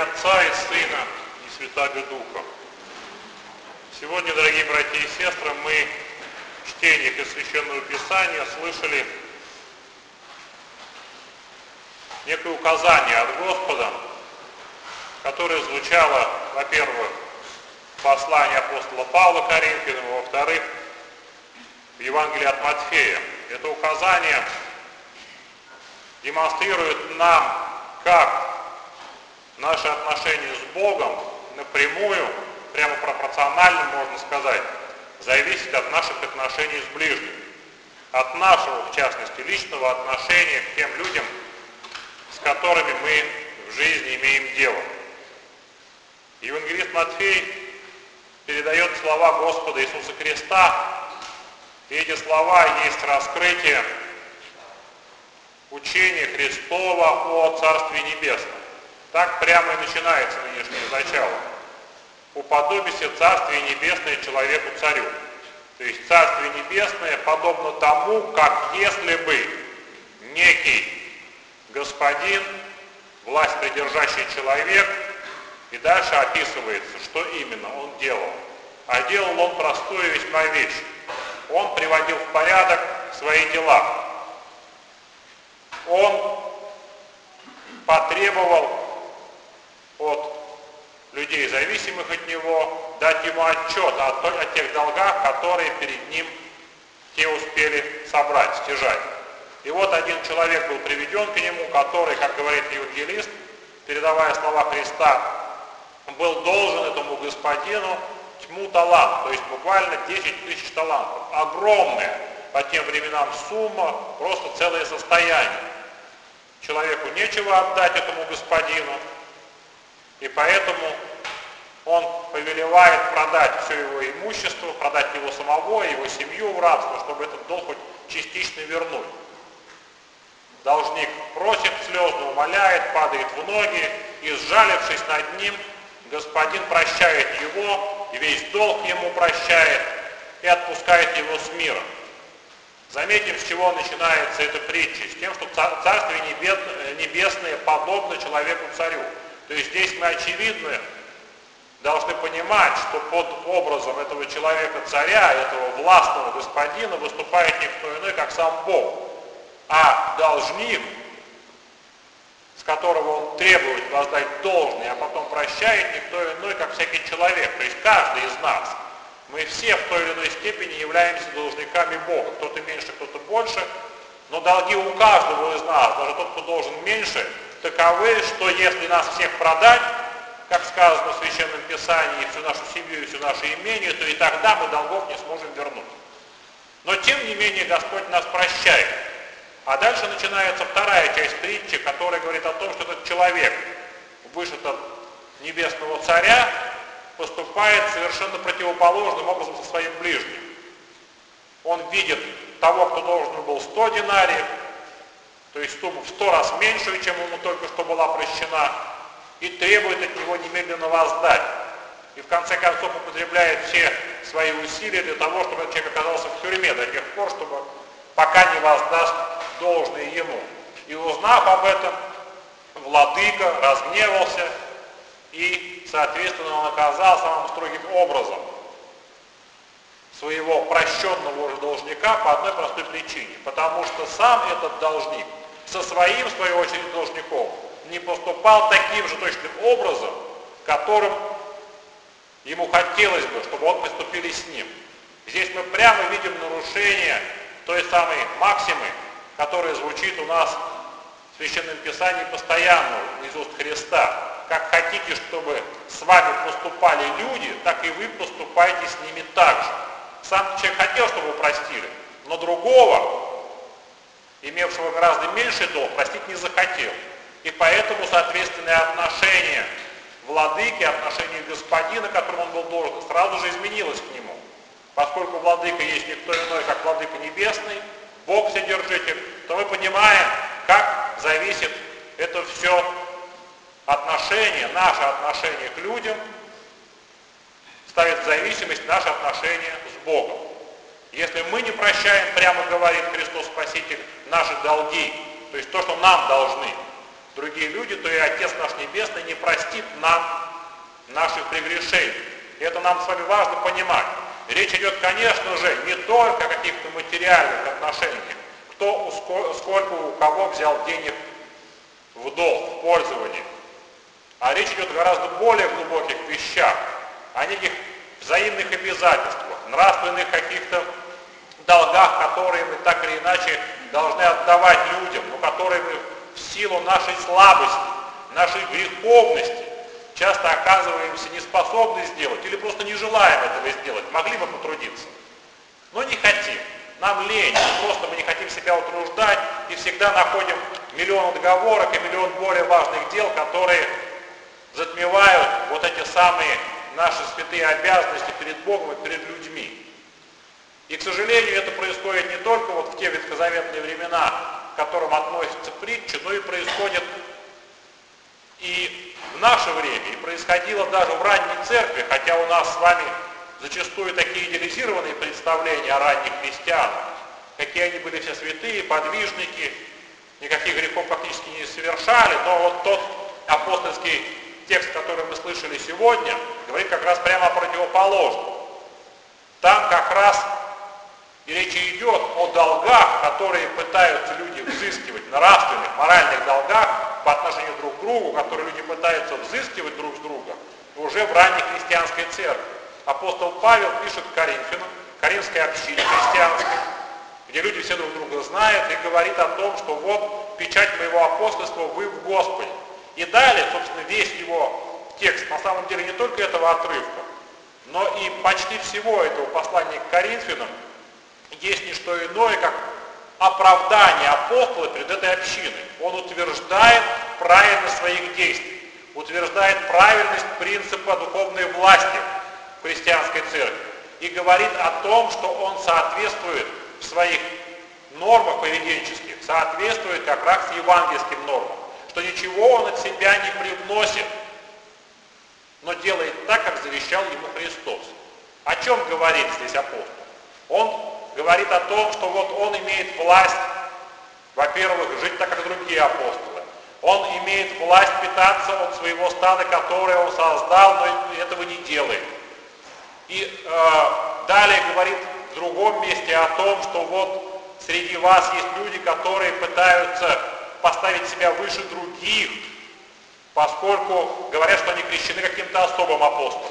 Отца и Сына и Святаго Духа. Сегодня, дорогие братья и сестры, мы в чтениях из Священного Писания слышали некое указание от Господа, которое звучало, во-первых, в послании апостола Павла Коринфянам, во-вторых, в Евангелии от Матфея. Это указание демонстрирует нам, как наши отношения с Богом напрямую, прямо пропорционально, можно сказать, зависят от наших отношений с ближним, от нашего, в частности, личного отношения к тем людям, с которыми мы в жизни имеем дело. Евангелист Матфей передает слова Господа Иисуса Христа, и эти слова есть раскрытие учения Христова о Царстве Небесном. Так прямо и начинается нынешнее начало. «Уподобися Царствие Небесное человеку-царю». То есть Царствие Небесное подобно тому, как если бы некий господин, власть придержащий человек, и дальше описывается, что именно он делал. А делал он простую весьма вещь. Он приводил в порядок свои дела. Он потребовал от людей, зависимых от него, дать ему отчет о тех долгах, которые перед ним те успели собрать, стяжать. И вот один человек был приведен к нему, который, как говорит евангелист, передавая слова Христа, был должен этому господину тьму талантов, то есть буквально 10 тысяч талантов. Огромная по тем временам сумма, просто целое состояние. Человеку нечего отдать этому господину, и поэтому он повелевает продать все его имущество, продать его самого, его семью в рабство, чтобы этот долг хоть частично вернуть. Должник просит слезно, умоляет, падает в ноги, и, сжалившись над ним, господин прощает его, и весь долг ему прощает, и отпускает его с миром. Заметим, с чего начинается эта притча, с тем, что Царствие Небесное подобно человеку-царю. То есть здесь мы очевидно должны понимать, что под образом этого человека-царя, этого властного господина выступает никто иной, как сам Бог. А должник, с которого он требует воздать должное, а потом прощает, никто иной, как всякий человек. То есть каждый из нас. Мы все в той или иной степени являемся должниками Бога. Кто-то меньше, кто-то больше. Но долги у каждого из нас, даже тот, кто должен меньше, таковы, что если нас всех продать, как сказано в Священном Писании, всю нашу семью и все наше имение, то и тогда мы долгов не сможем вернуть. Но тем не менее Господь нас прощает. А дальше начинается вторая часть притчи, которая говорит о том, что этот человек, вышед от небесного царя, поступает совершенно противоположным образом со своим ближним. Он видит того, кто должен был 100 динариев, то есть сумму в 100 раз меньшую, чем ему только что была прощена, и требует от него немедленно воздать. И в конце концов употребляет все свои усилия для того, чтобы этот человек оказался в тюрьме до тех пор, чтобы пока не воздаст должное ему. И узнав об этом, владыка разгневался и, соответственно, он наказал самым строгим образом своего прощенного уже должника по одной простой причине. Потому что сам этот должник со своим, в свою очередь, должником не поступал таким же точным образом, которым ему хотелось бы, чтобы он поступили с ним. Здесь мы прямо видим нарушение той самой максимы, которая звучит у нас в Священном Писании постоянно из уст Христа. Как хотите, чтобы с вами поступали люди, так и вы поступайте с ними так же. Сам человек хотел, чтобы его простили, но другого, имевшего гораздо меньший долг, простить не захотел. И поэтому, соответственное отношение владыки, отношение господина, которому он был должен, сразу же изменилось к нему. Поскольку владыка есть никто иной, как владыка небесный, Бог Вседержитель, то мы понимаем, как зависит это все отношение, наше отношение к людям, ставит в зависимость наше отношение с Богом. Если мы не прощаем, прямо говорит Христос Спаситель, наши долги, то есть то, что нам должны, другие люди, то и Отец наш Небесный не простит нам наших прегрешений. И это нам с вами важно понимать. Речь идет, конечно же, не только о каких-то материальных отношениях, сколько у кого взял денег в долг, в пользование. А речь идет о гораздо более глубоких вещах, о неких взаимных обязательствах, нравственных каких-то долгах, которые мы так или иначе должны отдавать людям, но которые мы в силу нашей слабости, нашей греховности часто оказываемся неспособны сделать или просто не желаем этого сделать. Могли бы потрудиться, но не хотим. Нам лень, просто мы не хотим себя утруждать и всегда находим миллион отговорок и миллион более важных дел, которые затмевают вот эти самые наши святые обязанности перед Богом и перед людьми. И, к сожалению, это происходит не только вот в те ветхозаветные времена, к которым относится притча, но и происходит и в наше время, и происходило даже в ранней церкви, хотя у нас с вами зачастую такие идеализированные представления о ранних христианах, какие они были все святые, подвижники, никаких грехов фактически не совершали, но вот тот апостольский текст, который мы слышали сегодня, говорит как раз прямо о противоположном. Там как раз и речь идет о долгах, которые пытаются люди взыскивать, нравственных, моральных долгах по отношению друг к другу, которые люди пытаются взыскивать друг с друга уже в ранней христианской церкви. Апостол Павел пишет Коринфянам, Коринфской общине христианской, где люди все друг друга знают, и говорит о том, что вот печать моего апостольства вы в Господе. И далее, собственно, весь его текст, на самом деле, не только этого отрывка, но и почти всего этого послания к Коринфянам есть не что иное, как оправдание апостола перед этой общиной. Он утверждает правильность своих действий, утверждает правильность принципа духовной власти в христианской церкви и говорит о том, что он соответствует в своих нормах поведенческих, соответствует как раз евангельским нормам, что ничего он от себя не привносит, но делает так, как завещал ему Христос. О чем говорит здесь апостол? Он говорит о том, что вот он имеет власть, во-первых, жить так, как другие апостолы. Он имеет власть питаться от своего стада, которое он создал, но этого не делает. И далее говорит в другом месте о том, что вот среди вас есть люди, которые пытаются поставить себя выше других, поскольку говорят, что они крещены каким-то особым апостолом.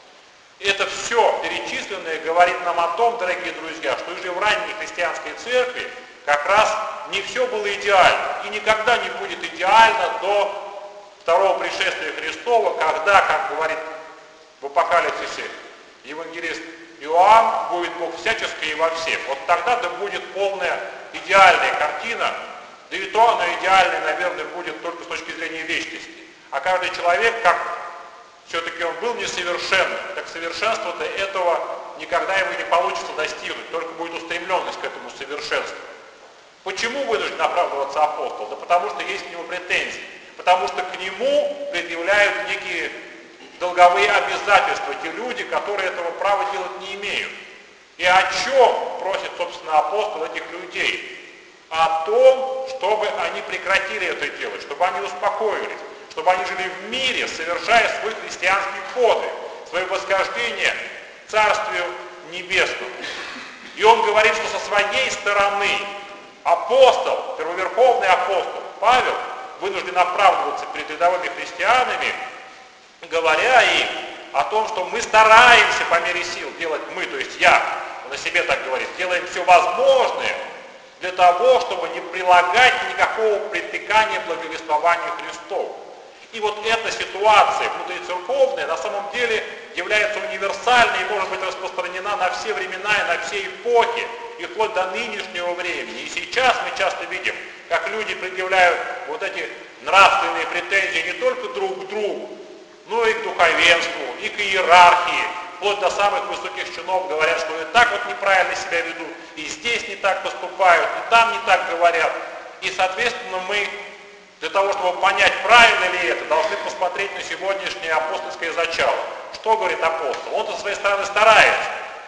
Это все перечисленное говорит нам о том, дорогие друзья, что уже в ранней христианской церкви как раз не все было идеально. И никогда не будет идеально до второго пришествия Христова, когда, как говорит в Апокалипсисе евангелист Иоанн, будет Бог всячески и во всех. Вот тогда-то будет полная идеальная картина, да и то она идеальная, наверное, будет только с точки зрения вечности. А каждый человек, как все-таки он был несовершенным, так совершенства-то этого никогда ему не получится достигнуть, только будет устремленность к этому совершенству. Почему вынужден оправдываться апостол? Да потому что есть к нему претензии, потому что к нему предъявляют некие долговые обязательства, те люди, которые этого права делать не имеют. И о чем просит, собственно, апостол этих людей? О том, чтобы они прекратили это делать, чтобы они успокоились, чтобы они жили в мире, совершая свой христианский подвиг, свое восхождение к Царствию Небесному. И он говорит, что со своей стороны апостол, первоверховный апостол Павел вынужден оправдываться перед рядовыми христианами, говоря им о том, что мы стараемся по мере сил делать мы, то есть я, он о себе так говорит, делаем все возможное для того, чтобы не прилагать никакого притыкания благовествованию Христову. И вот эта ситуация внутрицерковная на самом деле является универсальной и может быть распространена на все времена и на все эпохи, и вплоть до нынешнего времени. И сейчас мы часто видим, как люди предъявляют вот эти нравственные претензии не только друг к другу, но и к духовенству, и к иерархии, вплоть до самых высоких чинов говорят, что и так вот неправильно себя ведут, и здесь не так поступают, и там не так говорят. И, соответственно, мы для того, чтобы понять, правильно ли это, должны посмотреть на сегодняшнее апостольское зачало. Что говорит апостол? Он со своей стороны старается.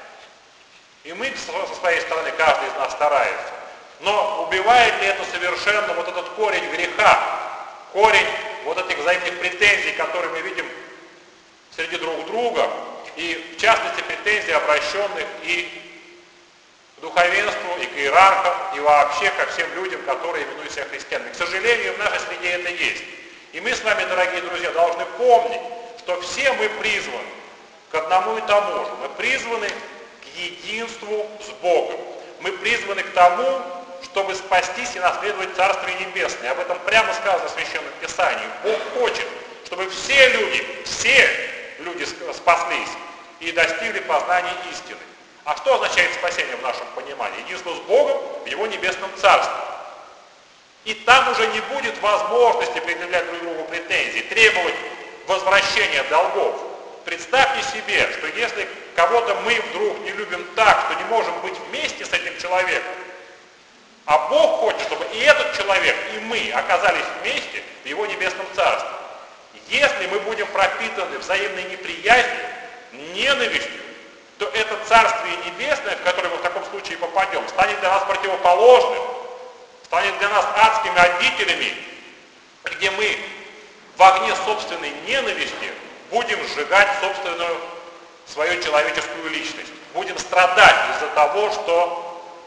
И мы со своей стороны, каждый из нас старается. Но убивает ли это совершенно вот этот корень греха, корень вот этих взаимных претензий, которые мы видим среди друг друга, и в частности претензий, обращенных и к духовенству, и к иерархам, и вообще ко всем людям, которые именуют себя христианами. К сожалению, в нашей среде это есть. И мы с вами, дорогие друзья, должны помнить, что все мы призваны к одному и тому же. Мы призваны к единству с Богом. Мы призваны к тому, чтобы спастись и наследовать Царствие Небесное. Об этом прямо сказано в Священном Писании. Бог хочет, чтобы все люди спаслись и достигли познания истины. А что означает спасение в нашем понимании? Единство с Богом в Его Небесном Царстве. И там уже не будет возможности предъявлять друг другу претензий, требовать возвращения долгов. Представьте себе, что если кого-то мы вдруг не любим так, что не можем быть вместе с этим человеком, а Бог хочет, чтобы и этот человек, и мы оказались вместе в Его Небесном Царстве. Если мы будем пропитаны взаимной неприязнью, ненавистью, то это Царствие Небесное, в которое мы в таком случае попадем, станет для нас противоположным, станет для нас адскими обителями, где мы в огне собственной ненависти будем сжигать собственную свою человеческую личность. Будем страдать из-за того, что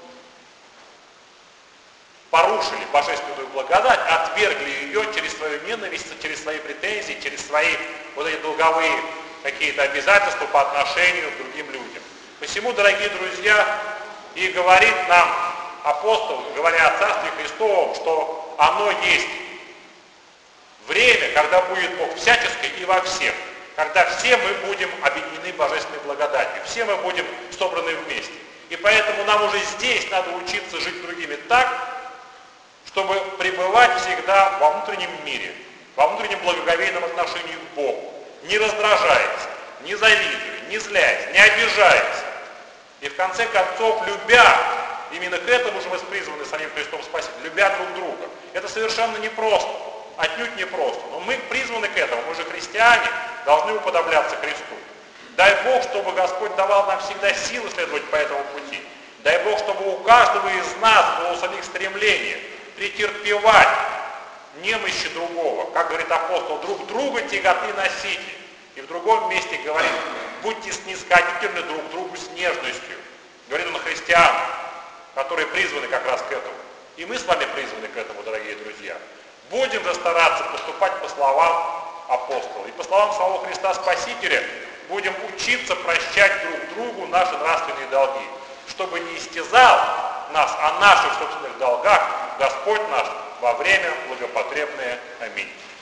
порушили божественную благодать, отвергли ее через свою ненависть, через свои претензии, через свои вот эти долговые какие-то обязательства по отношению к другим людям. Посему, дорогие друзья, и говорит нам апостол, говоря о Царстве Христовом, что оно есть время, когда будет Бог всячески и во всех, когда все мы будем объединены божественной благодатью, все мы будем собраны вместе. И поэтому нам уже здесь надо учиться жить другими так, чтобы пребывать всегда во внутреннем мире, во внутреннем благоговейном отношении к Богу, не раздражаясь, не завидуя, не злясь, не обижаясь. И в конце концов, любя, именно к этому же мы призваны самим Христом Спасителем, любя друг друга. Это совершенно непросто, отнюдь непросто, но мы призваны к этому, мы же христиане, должны уподобляться Христу. Дай Бог, чтобы Господь давал нам всегда силы следовать по этому пути. Дай Бог, чтобы у каждого из нас было самих стремление претерпевать немощи другого. Как говорит апостол, друг друга тяготы носите. И в другом месте говорит, будьте снисходительны друг к другу с нежностью. Говорит он христианам, которые призваны как раз к этому. И мы с вами призваны к этому, дорогие друзья. Будем же стараться поступать по словам апостола. И по словам самого Христа Спасителя будем учиться прощать друг другу наши нравственные долги, чтобы не истязал нас о наших собственных долгах Господь наш во время благопотребное. Аминь.